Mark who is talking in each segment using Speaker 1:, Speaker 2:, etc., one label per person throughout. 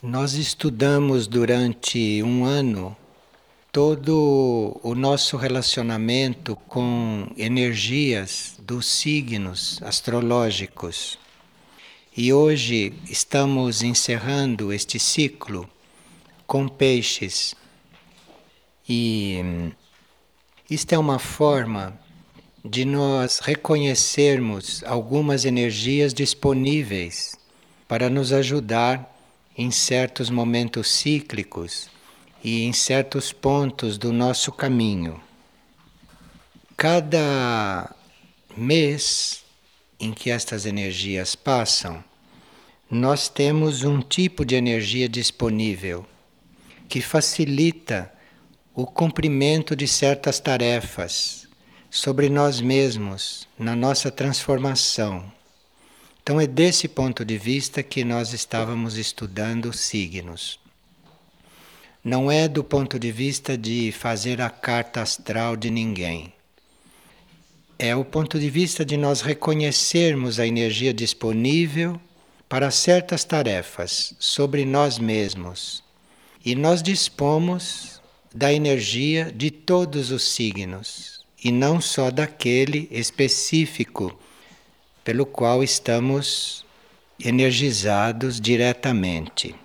Speaker 1: Nós estudamos durante um ano todo o nosso relacionamento com energias dos signos astrológicos. E hoje estamos encerrando este ciclo com peixes. E isto é uma forma de nós reconhecermos algumas energias disponíveis para nos ajudar em certos momentos cíclicos e em certos pontos do nosso caminho. Cada mês em que estas energias passam, nós temos um tipo de energia disponível que facilita o cumprimento de certas tarefas sobre nós mesmos, na nossa transformação. Então é desse ponto de vista que nós estávamos estudando os signos. Não é do ponto de vista de fazer a carta astral de ninguém. É o ponto de vista de nós reconhecermos a energia disponível para certas tarefas sobre nós mesmos. E nós dispomos da energia de todos os signos, e não só daquele específico pelo qual estamos energizados diretamente.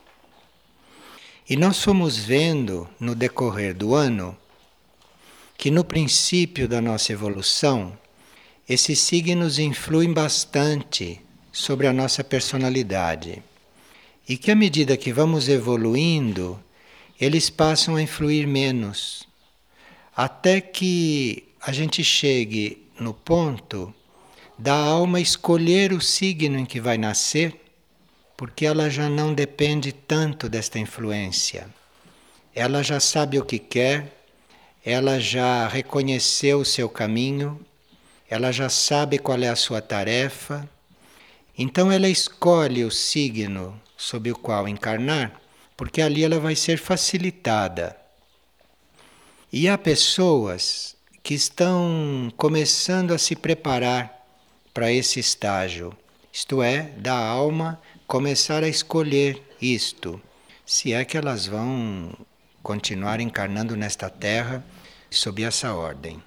Speaker 1: E nós fomos vendo no decorrer do ano que no princípio da nossa evolução, esses signos influem bastante sobre a nossa personalidade. E que à medida que vamos evoluindo, eles passam a influir menos, até que a gente chegue no ponto da alma escolher o signo em que vai nascer, porque ela já não depende tanto desta influência. Ela já sabe o que quer, ela já reconheceu o seu caminho, ela já sabe qual é a sua tarefa, então ela escolhe o signo sob o qual encarnar, porque ali ela vai ser facilitada. E há pessoas que estão começando a se preparar para esse estágio, isto é, da alma começar a escolher isto, se é que elas vão continuar encarnando nesta terra sob essa ordem.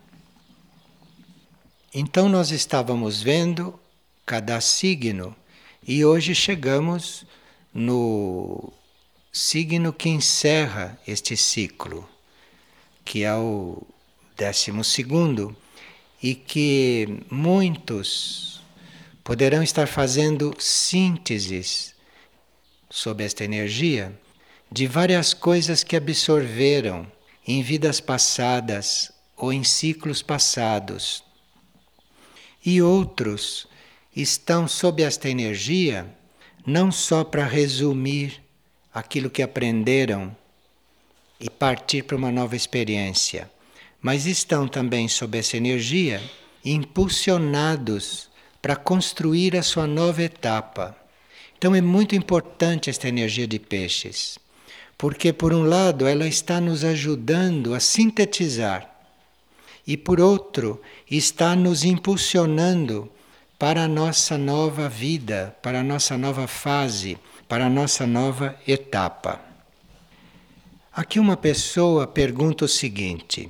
Speaker 1: Então nós estávamos vendo cada signo e hoje chegamos no signo que encerra este ciclo, que é o 12º, e que muitos poderão estar fazendo sínteses sob esta energia de várias coisas que absorveram em vidas passadas ou em ciclos passados. E outros estão sob esta energia não só para resumir aquilo que aprenderam e partir para uma nova experiência, mas estão também sob essa energia impulsionados para construir a sua nova etapa. Então é muito importante esta energia de peixes, porque por um lado ela está nos ajudando a sintetizar e por outro está nos impulsionando para a nossa nova vida, para a nossa nova fase, para a nossa nova etapa. Aqui uma pessoa pergunta o seguinte: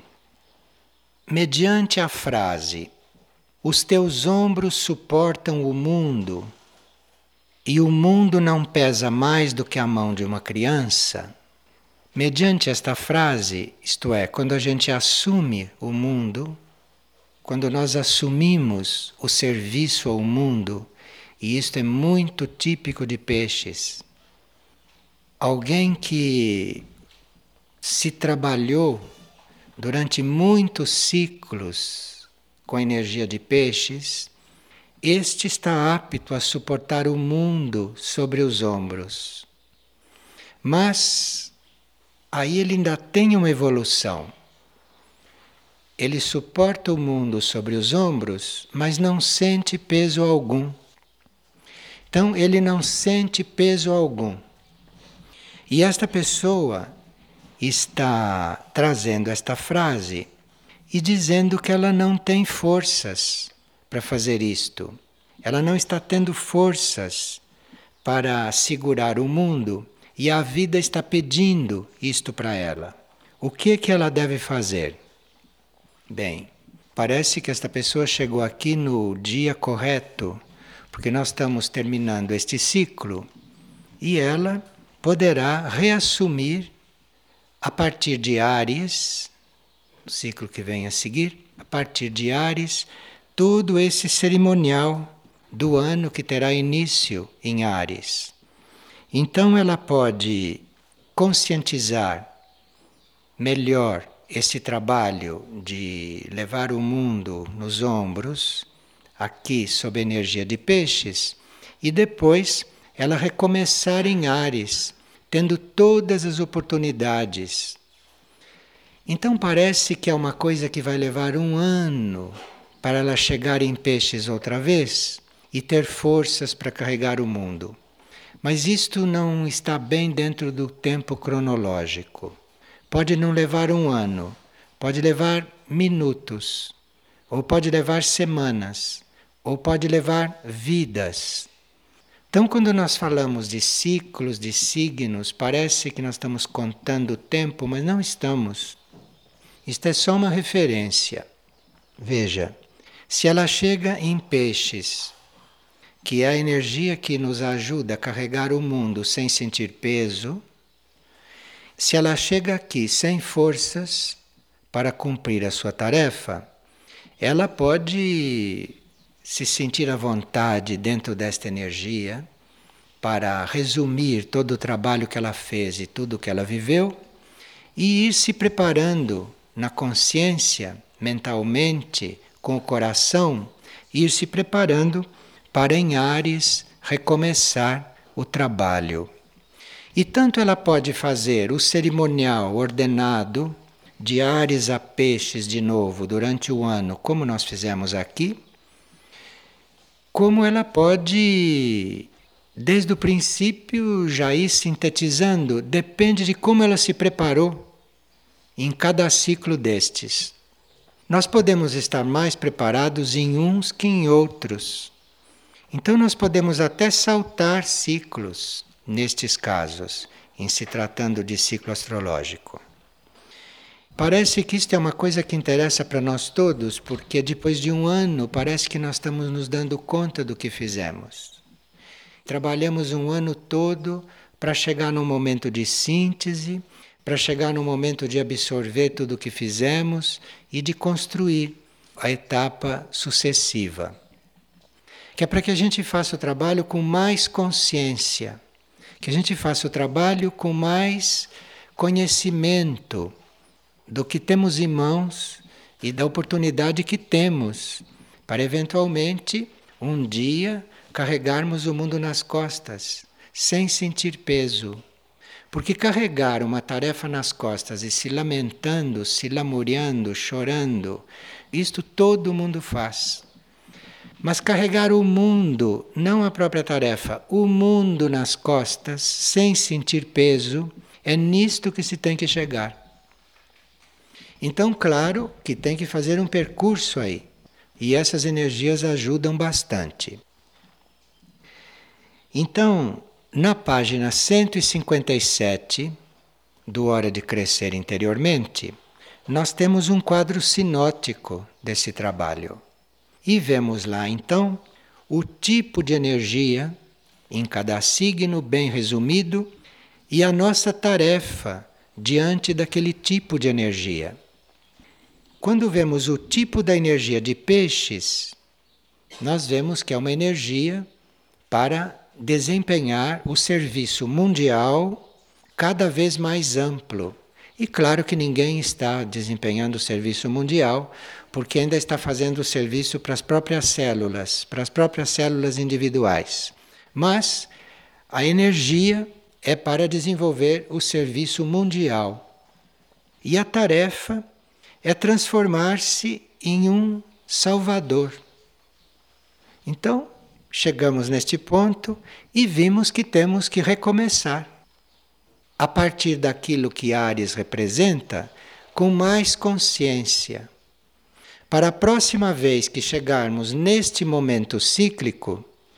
Speaker 1: mediante a frase "os teus ombros suportam o mundo e o mundo não pesa mais do que a mão de uma criança", mediante esta frase, isto é, quando a gente assume o mundo, quando nós assumimos o serviço ao mundo, e isto é muito típico de peixes, alguém que se trabalhou durante muitos ciclos com a energia de peixes, este está apto a suportar o mundo sobre os ombros. Mas aí ele ainda tem uma evolução. Ele suporta o mundo sobre os ombros, mas não sente peso algum. Então ele não sente peso algum. E esta pessoa está trazendo esta frase e dizendo que ela não tem forças para fazer isto. Ela não está tendo forças para segurar o mundo e a vida está pedindo isto para ela. O que ela deve fazer? Bem, parece que esta pessoa chegou aqui no dia correto, porque nós estamos terminando este ciclo e ela poderá reassumir a partir de Áries, o ciclo que vem a seguir, a partir de Áries, todo esse cerimonial do ano que terá início em Áries. Então ela pode conscientizar melhor esse trabalho de levar o mundo nos ombros, aqui sob a energia de Peixes, e depois ela recomeçar em Áries, tendo todas as oportunidades. Então parece que é uma coisa que vai levar 1 ano para ela chegar em Peixes outra vez e ter forças para carregar o mundo. Mas isto não está bem dentro do tempo cronológico. Pode não levar 1 ano, pode levar minutos, ou pode levar semanas, ou pode levar vidas. Então, quando nós falamos de ciclos, de signos, parece que nós estamos contando o tempo, mas não estamos. Isto é só uma referência. Veja, se ela chega em Peixes, que é a energia que nos ajuda a carregar o mundo sem sentir peso, se ela chega aqui sem forças para cumprir a sua tarefa, ela pode se sentir à vontade dentro desta energia para resumir todo o trabalho que ela fez e tudo que ela viveu e ir se preparando na consciência, mentalmente, com o coração, ir se preparando para em Áries recomeçar o trabalho. E tanto ela pode fazer o cerimonial ordenado de Áries a Peixes de novo durante o ano, como nós fizemos aqui, como ela pode, desde o princípio, já ir sintetizando, depende de como ela se preparou em cada ciclo destes. Nós podemos estar mais preparados em uns que em outros. Então nós podemos até saltar ciclos nestes casos, em se tratando de ciclo astrológico. Parece que isto é uma coisa que interessa para nós todos, porque depois de 1 ano parece que nós estamos nos dando conta do que fizemos. Trabalhamos 1 ano todo para chegar num momento de síntese, para chegar num momento de absorver tudo o que fizemos e de construir a etapa sucessiva. Que é para que a gente faça o trabalho com mais consciência, que a gente faça o trabalho com mais conhecimento do que temos em mãos e da oportunidade que temos para eventualmente um dia carregarmos o mundo nas costas, sem sentir peso. Porque carregar uma tarefa nas costas e se lamentando, se lamuriando, chorando, isto todo mundo faz. Mas carregar o mundo, não a própria tarefa, o mundo nas costas, sem sentir peso, é nisto que se tem que chegar. Então, claro que tem que fazer um percurso aí. E essas energias ajudam bastante. Então, na página 157 do Hora de Crescer Interiormente, nós temos um quadro sinótico desse trabalho. E vemos lá, então, o tipo de energia em cada signo, bem resumido, e a nossa tarefa diante daquele tipo de energia. Quando vemos o tipo da energia de Peixes, nós vemos que é uma energia para desempenhar o serviço mundial cada vez mais amplo. E claro que ninguém está desempenhando o serviço mundial, porque ainda está fazendo o serviço para as próprias células individuais. Mas a energia é para desenvolver o serviço mundial. E a tarefa é transformar-se em um salvador. Então, chegamos neste ponto e vimos que temos que recomeçar. A partir daquilo que Áries representa, com mais consciência. Para a próxima vez que chegarmos neste momento cíclico,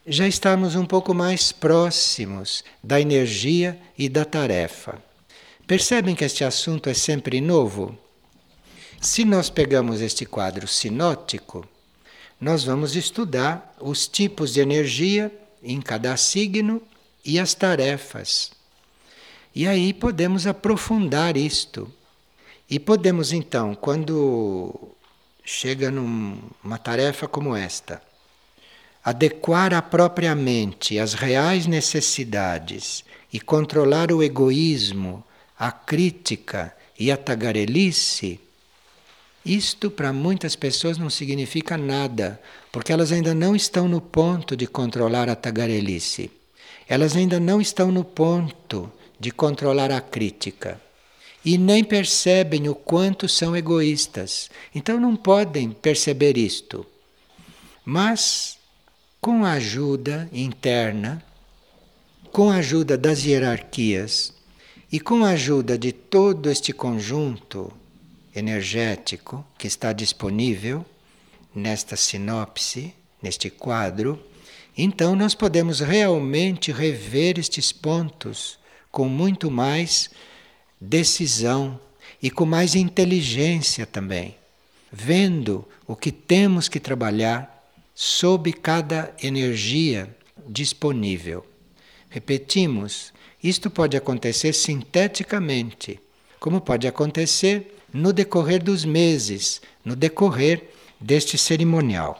Speaker 1: já estamos um pouco mais próximos da energia e da tarefa. Percebem que este assunto é sempre novo? Se nós pegamos este quadro sinótico, nós vamos estudar os tipos de energia em cada signo e as tarefas. E aí podemos aprofundar isto. E podemos então, quando chega numa tarefa como esta, adequar a própria mente às reais necessidades e controlar o egoísmo, a crítica e a tagarelice, isto para muitas pessoas não significa nada, porque elas ainda não estão no ponto de controlar a tagarelice. Elas ainda não estão no ponto de controlar a crítica. E nem percebem o quanto são egoístas. Então não podem perceber isto. Mas, com a ajuda interna, com a ajuda das hierarquias e com a ajuda de todo este conjunto energético que está disponível nesta sinopse, neste quadro, então nós podemos realmente rever estes pontos com muito mais decisão e com mais inteligência também, vendo o que temos que trabalhar sob cada energia disponível. Repetimos, isto pode acontecer sinteticamente, como pode acontecer no decorrer dos meses, no decorrer deste cerimonial.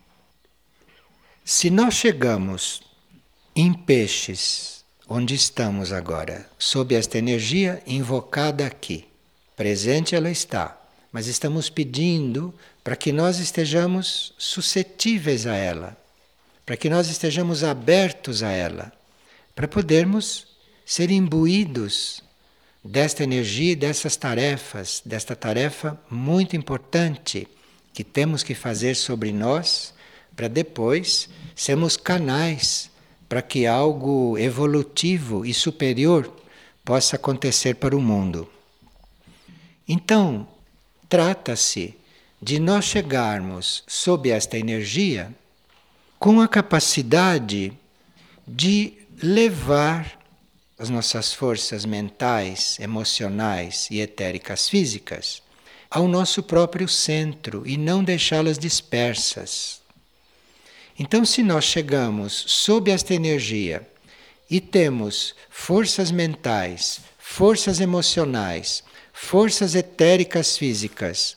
Speaker 1: Se nós chegamos em Peixes, onde estamos agora, sob esta energia invocada aqui, presente ela está, mas estamos pedindo para que nós estejamos suscetíveis a ela, para que nós estejamos abertos a ela, para podermos ser imbuídos desta energia e dessas tarefas, desta tarefa muito importante que temos que fazer sobre nós, para depois sermos canais para que algo evolutivo e superior possa acontecer para o mundo. Então, trata-se de nós chegarmos sob esta energia com a capacidade de levar as nossas forças mentais, emocionais e etéricas físicas ao nosso próprio centro e não deixá-las dispersas. Então, se nós chegamos sob esta energia e temos forças mentais, forças emocionais, forças etéricas físicas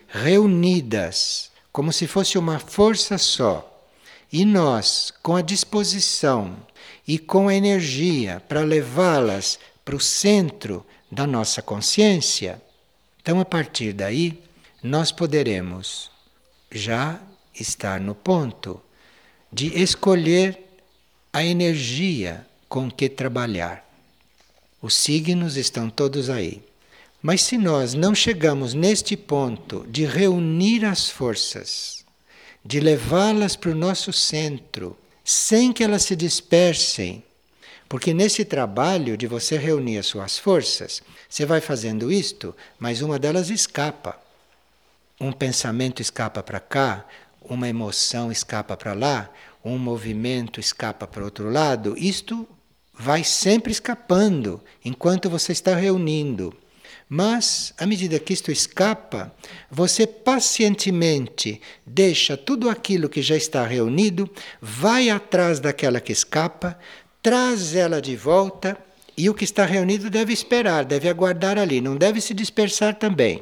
Speaker 1: reunidas como se fosse uma força só, e nós, com a disposição e com a energia para levá-las para o centro da nossa consciência, então a partir daí nós poderemos já estar no ponto de escolher a energia com que trabalhar. Os signos estão todos aí. Mas se nós não chegamos neste ponto de reunir as forças, de levá-las para o nosso centro, sem que elas se dispersem, porque nesse trabalho de você reunir as suas forças, você vai fazendo isto, mas uma delas escapa. Um pensamento escapa para cá, uma emoção escapa para lá, um movimento escapa para outro lado. Isto vai sempre escapando enquanto você está reunindo. Mas, à medida que isto escapa, você pacientemente deixa tudo aquilo que já está reunido, vai atrás daquela que escapa, traz ela de volta e o que está reunido deve esperar, deve aguardar ali, não deve se dispersar também.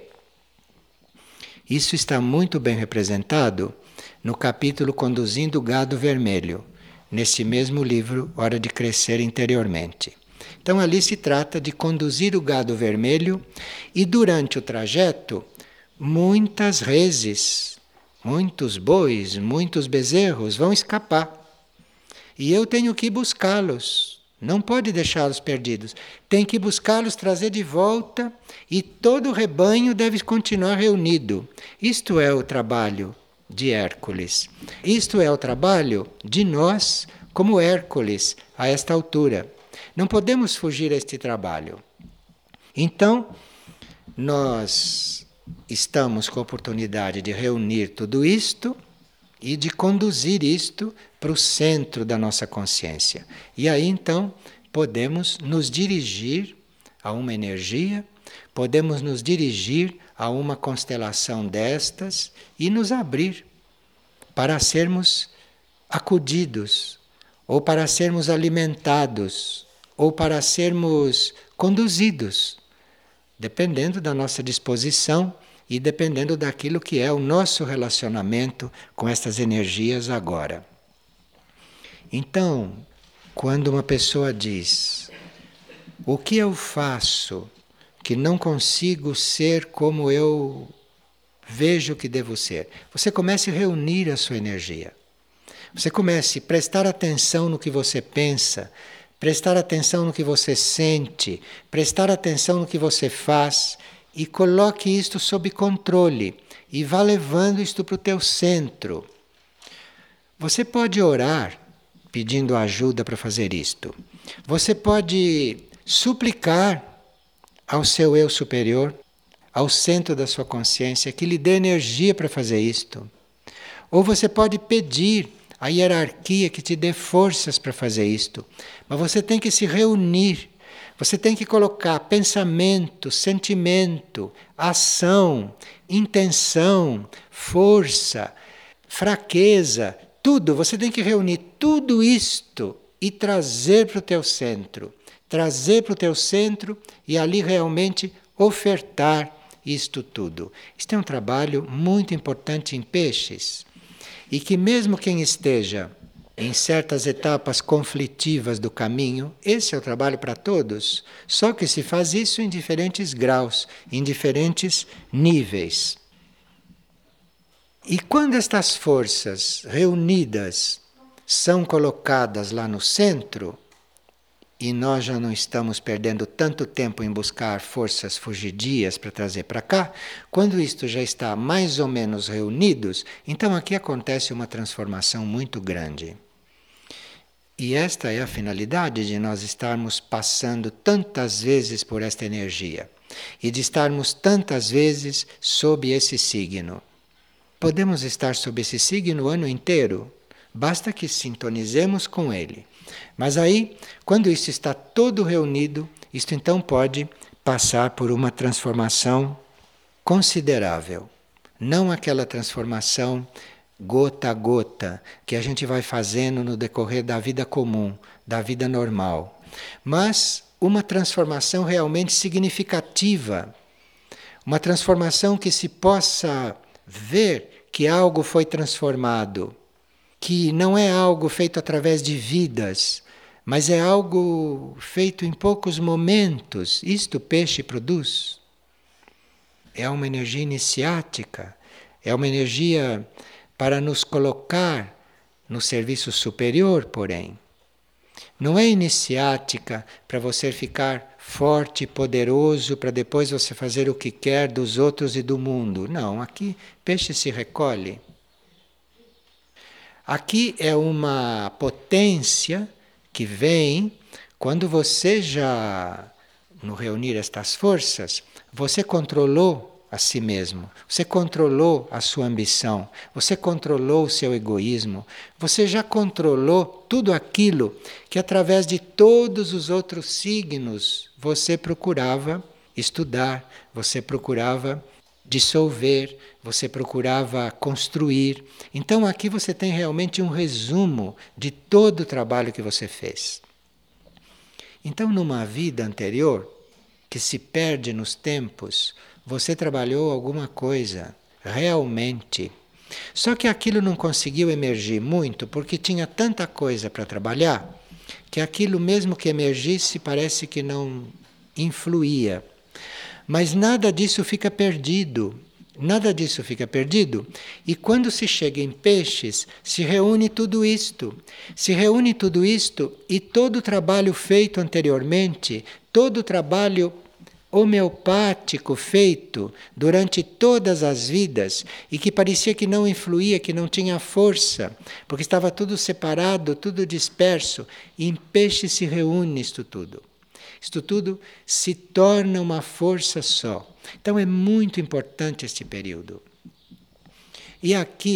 Speaker 1: Isso está muito bem representado no capítulo Conduzindo o Gado Vermelho, neste mesmo livro, Hora de Crescer Interiormente. Então ali se trata de conduzir o gado vermelho e durante o trajeto muitas reses, muitos bois, muitos bezerros vão escapar. E eu tenho que buscá-los, não pode deixá-los perdidos. Tem que buscá-los, trazer de volta e todo o rebanho deve continuar reunido. Isto é o trabalho de Hércules. Isto é o trabalho de nós como Hércules a esta altura. Não podemos fugir a este trabalho. Então, nós estamos com a oportunidade de reunir tudo isto e de conduzir isto para o centro da nossa consciência. E aí então podemos nos dirigir a uma energia, podemos nos dirigir a uma constelação destas e nos abrir para sermos acudidos, ou para sermos alimentados, ou para sermos conduzidos, dependendo da nossa disposição e dependendo daquilo que é o nosso relacionamento com estas energias agora. Então, quando uma pessoa diz: o que eu faço que não consigo ser como eu vejo que devo ser? Você comece a reunir a sua energia. Você comece a prestar atenção no que você pensa, prestar atenção no que você sente, prestar atenção no que você faz e coloque isto sob controle e vá levando isto para o teu centro. Você pode orar pedindo ajuda para fazer isto. Você pode suplicar ao seu eu superior, ao centro da sua consciência, que lhe dê energia para fazer isto. Ou você pode pedir a hierarquia que te dê forças para fazer isto. Mas você tem que se reunir, você tem que colocar pensamento, sentimento, ação, intenção, força, fraqueza, tudo. Você tem que reunir tudo isto e trazer para o teu centro. Trazer para o teu centro e ali realmente ofertar isto tudo. Isto é um trabalho muito importante em peixes. E que mesmo quem esteja em certas etapas conflitivas do caminho, esse é o trabalho para todos, só que se faz isso em diferentes graus, em diferentes níveis. E quando estas forças reunidas são colocadas lá no centro, e nós já não estamos perdendo tanto tempo em buscar forças fugidias para trazer para cá, quando isto já está mais ou menos reunidos, então aqui acontece uma transformação muito grande. E esta é a finalidade de nós estarmos passando tantas vezes por esta energia e de estarmos tantas vezes sob esse signo. Podemos estar sob esse signo o ano inteiro, basta que sintonizemos com ele. Mas aí, quando isso está todo reunido, isto então pode passar por uma transformação considerável. Não aquela transformação gota a gota que a gente vai fazendo no decorrer da vida comum, da vida normal, mas uma transformação realmente significativa. Uma transformação que se possa ver que algo foi transformado, que não é algo feito através de vidas, mas é algo feito em poucos momentos. Isto o peixe produz. É uma energia iniciática, é uma energia para nos colocar no serviço superior, porém. Não é iniciática para você ficar forte e poderoso para depois você fazer o que quer dos outros e do mundo. Não, aqui peixe se recolhe. Aqui é uma potência que vem quando você já, no reunir estas forças, você controlou a si mesmo, você controlou a sua ambição, você controlou o seu egoísmo, você já controlou tudo aquilo que através de todos os outros signos você procurava estudar, você procurava dissolver, você procurava construir. Então aqui você tem realmente um resumo de todo o trabalho que você fez. Então numa vida anterior, que se perde nos tempos, você trabalhou alguma coisa, realmente. Só que aquilo não conseguiu emergir muito, porque tinha tanta coisa para trabalhar, que aquilo mesmo que emergisse parece que não influía. Mas nada disso fica perdido. Nada disso fica perdido. E quando se chega em peixes, se reúne tudo isto. Se reúne tudo isto e todo o trabalho feito anteriormente, todo o trabalho homeopático feito durante todas as vidas e que parecia que não influía, que não tinha força, porque estava tudo separado, tudo disperso. E em peixe se reúne isto tudo. Isto tudo se torna uma força só. Então é muito importante este período. E aqui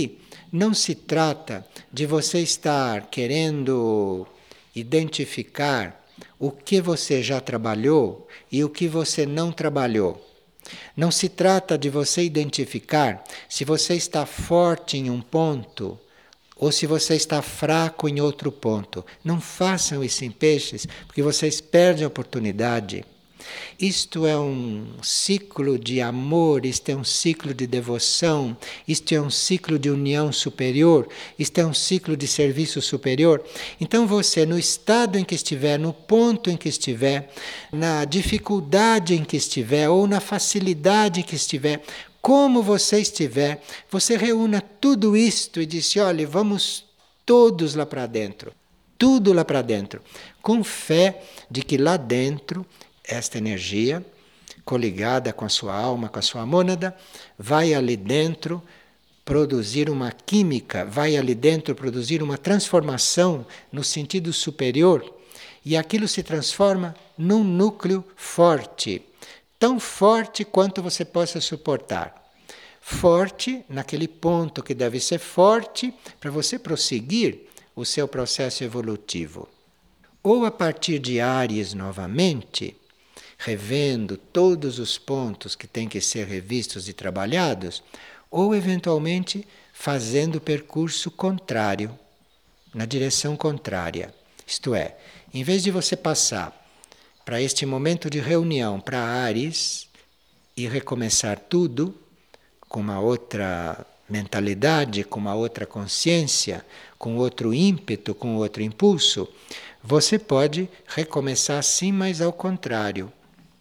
Speaker 1: Não se trata de você estar querendo identificar o que você já trabalhou e o que você não trabalhou. Não se trata de você identificar se você está forte em um ponto ou se você está fraco em outro ponto. Não façam isso em peixes, porque vocês perdem a oportunidade. Isto é um ciclo de amor, isto é um ciclo de devoção, isto é um ciclo de união superior, isto é um ciclo de serviço superior. Então você, no estado em que estiver, no ponto em que estiver, na dificuldade em que estiver ou na facilidade em que estiver, como você estiver, você reúna tudo isto e diz: olha, vamos todos lá para dentro, tudo lá para dentro, com fé de que lá dentro esta energia, coligada com a sua alma, com a sua mônada, vai ali dentro produzir uma química, vai ali dentro produzir uma transformação no sentido superior, e aquilo se transforma num núcleo forte, tão forte quanto você possa suportar. Forte naquele ponto que deve ser forte para você prosseguir o seu processo evolutivo. Ou a partir de Áries novamente, revendo todos os pontos que têm que ser revistos e trabalhados, ou eventualmente fazendo o percurso contrário, na direção contrária. Isto é, em vez de você passar para este momento de reunião para Áries e recomeçar tudo com uma outra mentalidade, com uma outra consciência, com outro ímpeto, com outro impulso, você pode recomeçar sim, mas ao contrário.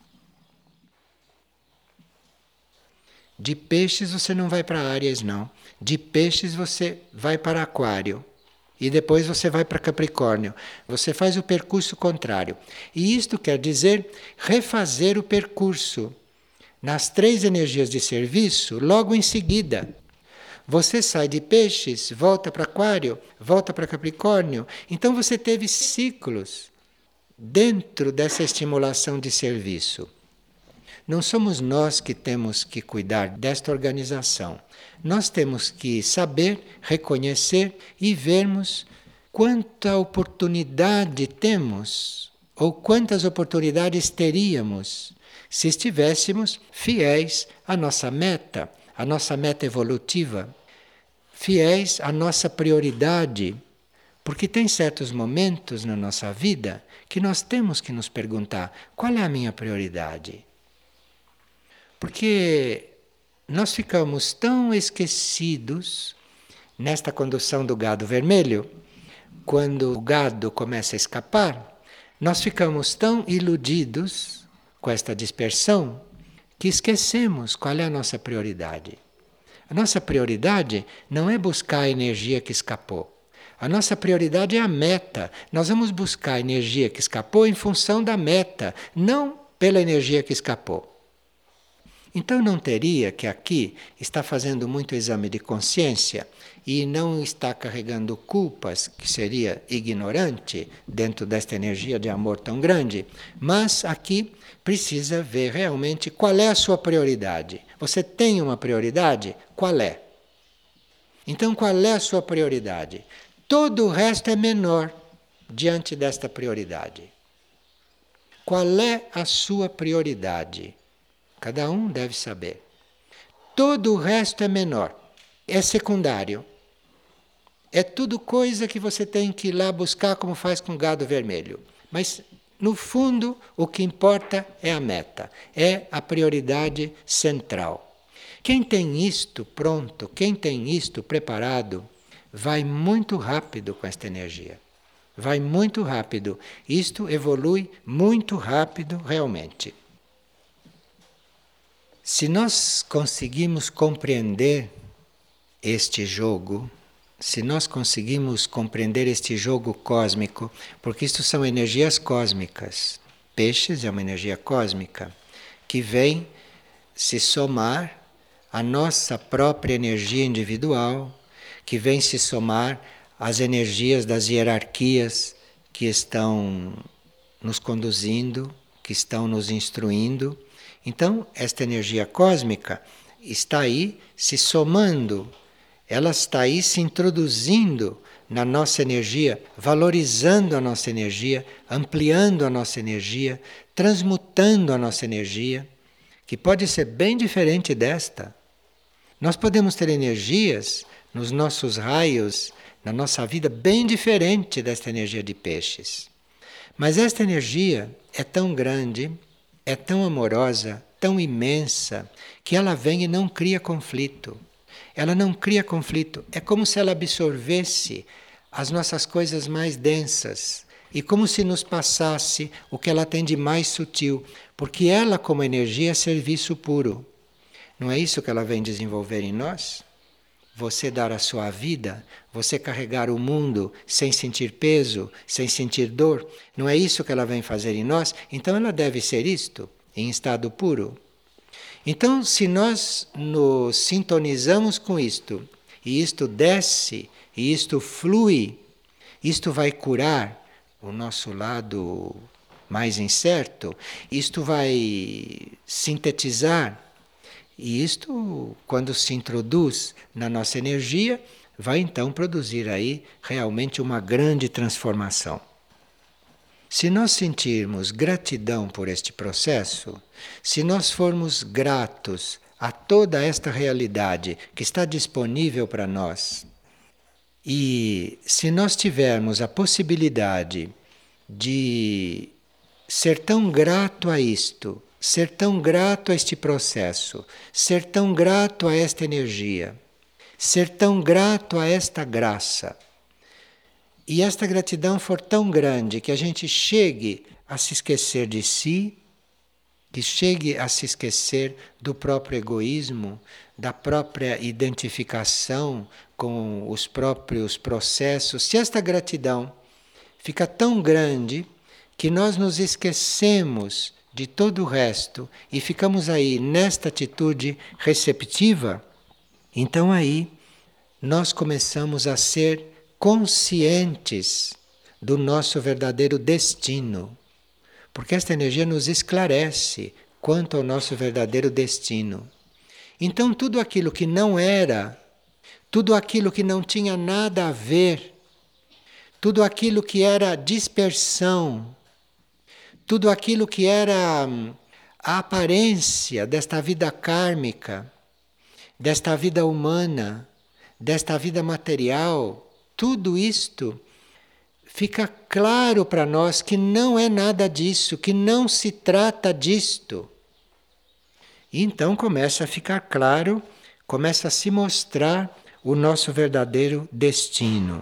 Speaker 1: De peixes você não vai para Áries, não. De peixes você vai para Aquário. E depois você vai para Capricórnio. Você faz o percurso contrário. E isto quer dizer refazer o percurso nas 3 energias de serviço logo em seguida. Você sai de peixes, volta para Aquário, volta para Capricórnio. Então você teve ciclos dentro dessa estimulação de serviço. Não somos nós que temos que cuidar desta organização. Nós temos que saber, reconhecer e vermos quanta oportunidade temos ou quantas oportunidades teríamos se estivéssemos fiéis à nossa meta evolutiva, fiéis à nossa prioridade. Porque tem certos momentos na nossa vida que nós temos que nos perguntar: qual é a minha prioridade? Porque nós ficamos tão esquecidos nesta condução do gado vermelho, quando o gado começa a escapar, nós ficamos tão iludidos com esta dispersão que esquecemos qual é a nossa prioridade. A nossa prioridade não é buscar a energia que escapou. A nossa prioridade é a meta. Nós vamos buscar a energia que escapou em função da meta, não pela energia que escapou. Então não teria que aqui estar fazendo muito exame de consciência e não estar carregando culpas, que seria ignorante dentro desta energia de amor tão grande, mas aqui precisa ver realmente qual é a sua prioridade. Você tem uma prioridade? Qual é? Então qual é a sua prioridade? Todo o resto é menor diante desta prioridade. Qual é a sua prioridade? Cada um deve saber. Todo o resto é menor, é secundário. É tudo coisa que você tem que ir lá buscar como faz com o gado vermelho. Mas, no fundo, o que importa é a meta, é a prioridade central. Quem tem isto pronto, quem tem isto preparado, vai muito rápido com esta energia. Vai muito rápido. Isto evolui muito rápido realmente. Se nós conseguimos compreender este jogo, se nós conseguimos compreender este jogo cósmico, porque isto são energias cósmicas, peixes é uma energia cósmica, que vem se somar à nossa própria energia individual, que vem se somar às energias das hierarquias que estão nos conduzindo, que estão nos instruindo. Então, esta energia cósmica está aí se somando Ela está aí se introduzindo na nossa energia, valorizando a nossa energia, ampliando a nossa energia, transmutando a nossa energia, que pode ser bem diferente desta. Nós podemos ter energias nos nossos raios, na nossa vida, bem diferente desta energia de peixes. Mas esta energia é tão grande, é tão amorosa, tão imensa, que ela vem e não cria conflito. Ela não cria conflito. É como se ela absorvesse as nossas coisas mais densas e como se nos passasse o que ela tem de mais sutil, porque ela, como energia, é serviço puro. Não é isso que ela vem desenvolver em nós? Você dar a sua vida, você carregar o mundo sem sentir peso, sem sentir dor, não é isso que ela vem fazer em nós? Então ela deve ser isto, em estado puro. Então, se nós nos sintonizamos com isto, e isto desce, e isto flui, isto vai curar o nosso lado mais incerto, isto vai sintetizar. E isto, quando se introduz na nossa energia, vai então produzir aí realmente uma grande transformação. Se nós sentirmos gratidão por este processo, se nós formos gratos a toda esta realidade que está disponível para nós, e se nós tivermos a possibilidade de ser tão grato a isto, ser tão grato a este processo, ser tão grato a esta energia, ser tão grato a esta graça. E esta gratidão for tão grande que a gente chegue a se esquecer de si, que chegue a se esquecer do próprio egoísmo, da própria identificação com os próprios processos. Se esta gratidão fica tão grande que nós nos esquecemos de todo o resto e ficamos aí nesta atitude receptiva, então aí nós começamos a ser conscientes do nosso verdadeiro destino, porque esta energia nos esclarece quanto ao nosso verdadeiro destino. Então tudo aquilo que não era, tudo aquilo que não tinha nada a ver, tudo aquilo que era dispersão, tudo aquilo que era a aparência desta vida kármica, desta vida humana, desta vida material, tudo isto fica claro para nós que não é nada disso, que não se trata disto. E então começa a ficar claro, começa a se mostrar o nosso verdadeiro destino.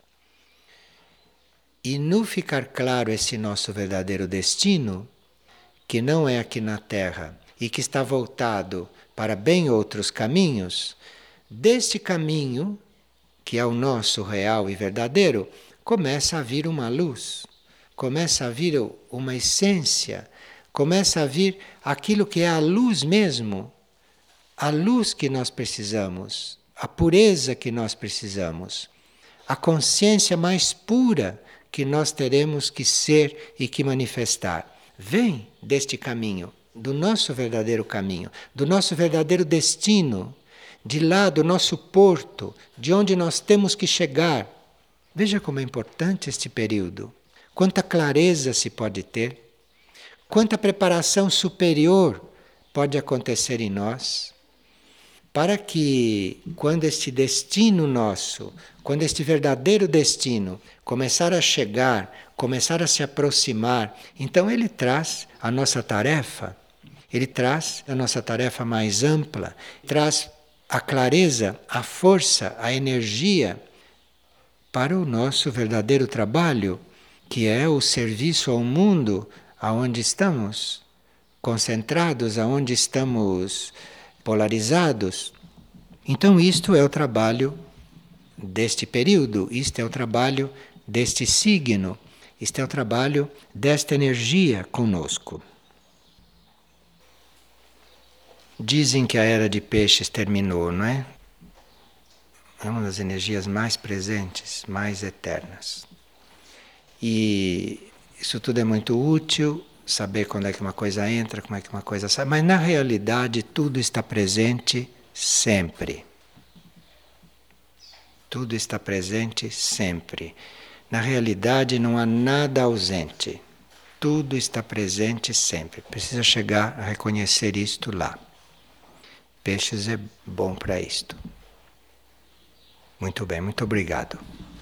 Speaker 1: E no ficar claro esse nosso verdadeiro destino, que não é aqui na Terra e que está voltado para bem outros caminhos, deste caminho, que é o nosso real e verdadeiro, começa a vir uma luz, começa a vir uma essência, começa a vir aquilo que é a luz mesmo, a luz que nós precisamos, a pureza que nós precisamos, a consciência mais pura que nós teremos que ser e que manifestar. Vem deste caminho, do nosso verdadeiro caminho, do nosso verdadeiro destino, de lá do nosso porto, de onde nós temos que chegar. Veja como é importante este período. Quanta clareza se pode ter, quanta preparação superior pode acontecer em nós, para que quando este destino nosso, quando este verdadeiro destino começar a chegar, começar a se aproximar, então ele traz a nossa tarefa, ele traz a nossa tarefa mais ampla, traz a clareza, a força, a energia para o nosso verdadeiro trabalho, que é o serviço ao mundo aonde estamos concentrados, aonde estamos polarizados. Então isto é o trabalho deste período, isto é o trabalho deste signo, isto é o trabalho desta energia conosco. Dizem que a era de peixes terminou, não é? É uma das energias mais presentes, mais eternas. E isso tudo é muito útil, saber quando é que uma coisa entra, como é que uma coisa sai, mas na realidade tudo está presente sempre. Tudo está presente sempre. Na realidade não há nada ausente. Tudo está presente sempre. Precisa chegar a reconhecer isto lá. Peixes é bom para isto. Muito bem, muito obrigado.